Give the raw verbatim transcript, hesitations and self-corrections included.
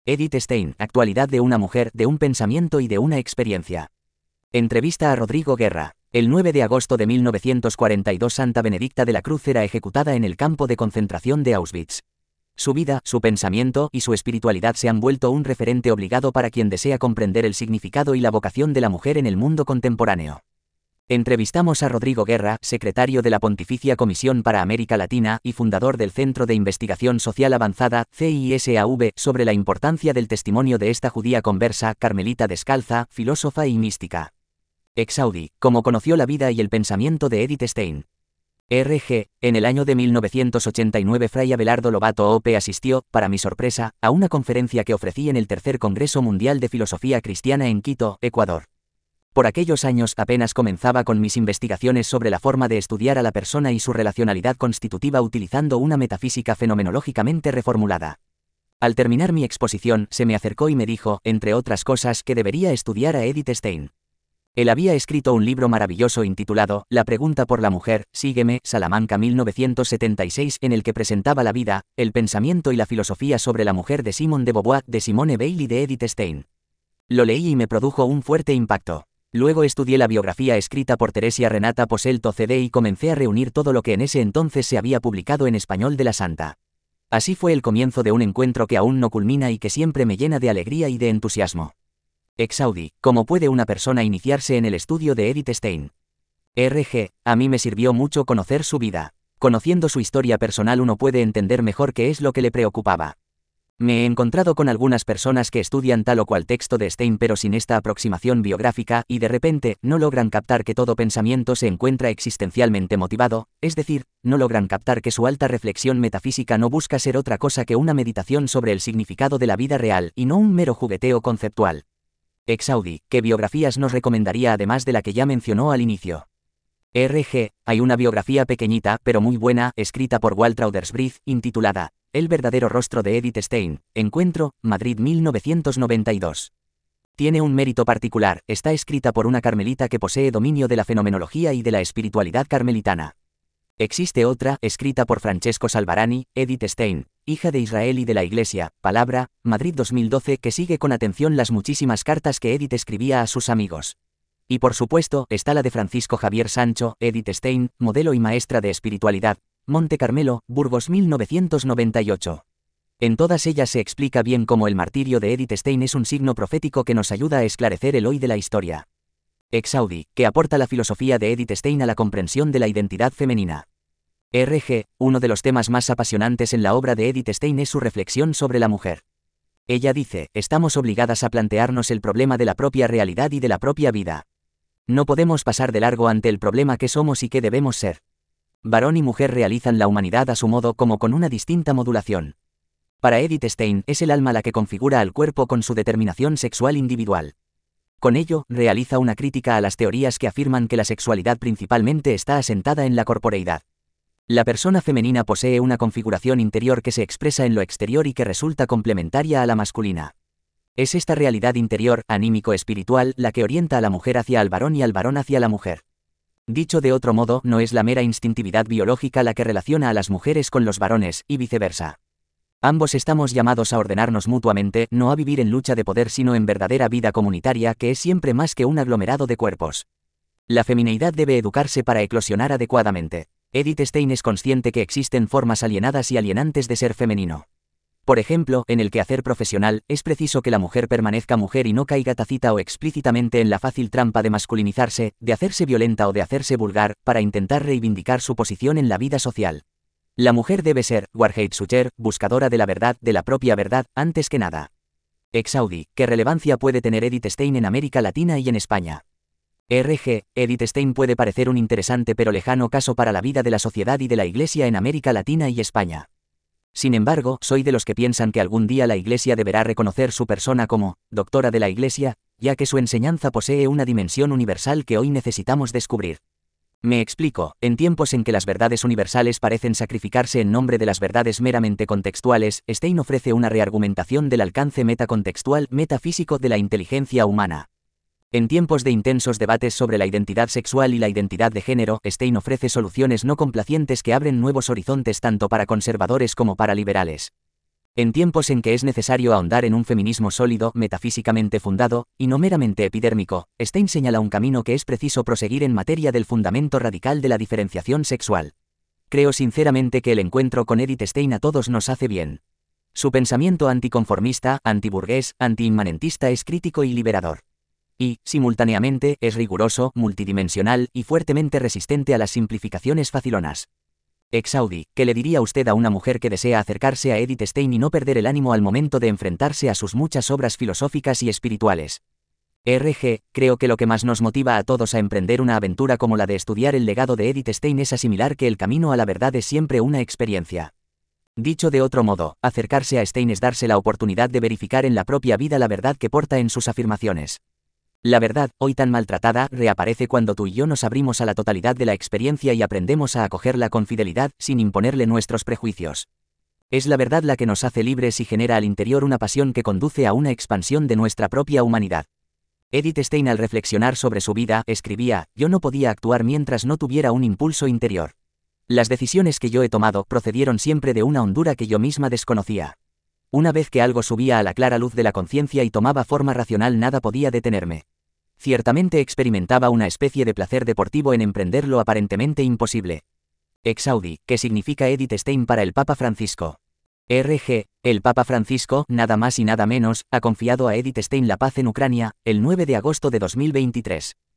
Edith Stein, actualidad de una mujer, de un pensamiento y de una experiencia. Entrevista a Rodrigo Guerra. El nueve de agosto de mil novecientos cuarenta y dos Santa Benedicta de la Cruz era ejecutada en el campo de concentración de Auschwitz. Su vida, su pensamiento y su espiritualidad se han vuelto un referente obligado para quien desea comprender el significado y la vocación de la mujer en el mundo contemporáneo. Entrevistamos a Rodrigo Guerra, secretario de la Pontificia Comisión para América Latina y fundador del Centro de Investigación Social Avanzada, C I S A V, sobre la importancia del testimonio de esta judía conversa, carmelita descalza, filósofa y mística. Exaudi, cómo conoció la vida y el pensamiento de Edith Stein. R G En el año de mil novecientos ochenta y nueve Fray Abelardo Lobato Ope asistió, para mi sorpresa, a una conferencia que ofrecí en el tercer Congreso Mundial de Filosofía Cristiana en Quito, Ecuador. Por aquellos años apenas comenzaba con mis investigaciones sobre la forma de estudiar a la persona y su relacionalidad constitutiva utilizando una metafísica fenomenológicamente reformulada. Al terminar mi exposición, se me acercó y me dijo, entre otras cosas, que debería estudiar a Edith Stein. Él había escrito un libro maravilloso intitulado La pregunta por la mujer, sígueme, Salamanca mil novecientos setenta y seis, en el que presentaba la vida, el pensamiento y la filosofía sobre la mujer de Simone de Beauvoir, de Simone Weil y de Edith Stein. Lo leí y me produjo un fuerte impacto. Luego estudié la biografía escrita por Teresia Renata Poselto C D y comencé a reunir todo lo que en ese entonces se había publicado en español de la santa. Así fue el comienzo de un encuentro que aún no culmina y que siempre me llena de alegría y de entusiasmo. Exaudi, ¿cómo puede una persona iniciarse en el estudio de Edith Stein? R G A mí me sirvió mucho conocer su vida. Conociendo su historia personal uno puede entender mejor qué es lo que le preocupaba. Me he encontrado con algunas personas que estudian tal o cual texto de Stein pero sin esta aproximación biográfica y de repente no logran captar que todo pensamiento se encuentra existencialmente motivado, es decir, no logran captar que su alta reflexión metafísica no busca ser otra cosa que una meditación sobre el significado de la vida real y no un mero jugueteo conceptual. Exaudi, ¿qué biografías nos recomendaría además de la que ya mencionó al inicio? R G Hay una biografía pequeñita pero muy buena, escrita por Walt Raudersbrith, intitulada El verdadero rostro de Edith Stein, Encuentro, Madrid mil novecientos noventa y dos. Tiene un mérito particular, está escrita por una carmelita que posee dominio de la fenomenología y de la espiritualidad carmelitana. Existe otra, escrita por Francesco Salvarani, Edith Stein, hija de Israel y de la Iglesia, Palabra, Madrid dos mil doce, que sigue con atención las muchísimas cartas que Edith escribía a sus amigos. Y por supuesto, está la de Francisco Javier Sancho, Edith Stein, modelo y maestra de espiritualidad, Monte Carmelo, Burgos mil novecientos noventa y ocho. En todas ellas se explica bien cómo el martirio de Edith Stein es un signo profético que nos ayuda a esclarecer el hoy de la historia. Exaudi, que aporta la filosofía de Edith Stein a la comprensión de la identidad femenina. R G Uno de los temas más apasionantes en la obra de Edith Stein es su reflexión sobre la mujer. Ella dice, estamos obligadas a plantearnos el problema de la propia realidad y de la propia vida. No podemos pasar de largo ante el problema que somos y que debemos ser. Varón y mujer realizan la humanidad a su modo como con una distinta modulación. Para Edith Stein es el alma la que configura al cuerpo con su determinación sexual individual. Con ello, realiza una crítica a las teorías que afirman que la sexualidad principalmente está asentada en la corporeidad. La persona femenina posee una configuración interior que se expresa en lo exterior y que resulta complementaria a la masculina. Es esta realidad interior, anímico-espiritual, la que orienta a la mujer hacia el varón y al varón hacia la mujer. Dicho de otro modo, no es la mera instintividad biológica la que relaciona a las mujeres con los varones, y viceversa. Ambos estamos llamados a ordenarnos mutuamente, no a vivir en lucha de poder sino en verdadera vida comunitaria que es siempre más que un aglomerado de cuerpos. La femineidad debe educarse para eclosionar adecuadamente. Edith Stein es consciente que existen formas alienadas y alienantes de ser femenino. Por ejemplo, en el quehacer profesional, es preciso que la mujer permanezca mujer y no caiga tácita o explícitamente en la fácil trampa de masculinizarse, de hacerse violenta o de hacerse vulgar, para intentar reivindicar su posición en la vida social. La mujer debe ser, Wahrheitssucher, buscadora de la verdad, de la propia verdad, antes que nada. Exaudi, ¿qué relevancia puede tener Edith Stein en América Latina y en España? R G Edith Stein puede parecer un interesante pero lejano caso para la vida de la sociedad y de la Iglesia en América Latina y España. Sin embargo, soy de los que piensan que algún día la Iglesia deberá reconocer su persona como doctora de la Iglesia, ya que su enseñanza posee una dimensión universal que hoy necesitamos descubrir. Me explico, en tiempos en que las verdades universales parecen sacrificarse en nombre de las verdades meramente contextuales, Stein ofrece una reargumentación del alcance metacontextual, metafísico de la inteligencia humana. En tiempos de intensos debates sobre la identidad sexual y la identidad de género, Stein ofrece soluciones no complacientes que abren nuevos horizontes tanto para conservadores como para liberales. En tiempos en que es necesario ahondar en un feminismo sólido, metafísicamente fundado, y no meramente epidérmico, Stein señala un camino que es preciso proseguir en materia del fundamento radical de la diferenciación sexual. Creo sinceramente que el encuentro con Edith Stein a todos nos hace bien. Su pensamiento anticonformista, antiburgués, antiinmanentista es crítico y liberador. Y, simultáneamente, es riguroso, multidimensional y fuertemente resistente a las simplificaciones facilonas. Exaudi, ¿qué le diría usted a una mujer que desea acercarse a Edith Stein y no perder el ánimo al momento de enfrentarse a sus muchas obras filosóficas y espirituales? R G, creo que lo que más nos motiva a todos a emprender una aventura como la de estudiar el legado de Edith Stein es asimilar que el camino a la verdad es siempre una experiencia. Dicho de otro modo, acercarse a Stein es darse la oportunidad de verificar en la propia vida la verdad que porta en sus afirmaciones. La verdad, hoy tan maltratada, reaparece cuando tú y yo nos abrimos a la totalidad de la experiencia y aprendemos a acogerla con fidelidad, sin imponerle nuestros prejuicios. Es la verdad la que nos hace libres y genera al interior una pasión que conduce a una expansión de nuestra propia humanidad. Edith Stein, al reflexionar sobre su vida, escribía: yo no podía actuar mientras no tuviera un impulso interior. Las decisiones que yo he tomado procedieron siempre de una hondura que yo misma desconocía. Una vez que algo subía a la clara luz de la conciencia y tomaba forma racional, nada podía detenerme. Ciertamente experimentaba una especie de placer deportivo en emprender lo aparentemente imposible. Exaudi, ¿qué significa Edith Stein para el Papa Francisco? R G, el Papa Francisco, nada más y nada menos, ha confiado a Edith Stein la paz en Ucrania, el nueve de agosto de dos mil veintitrés.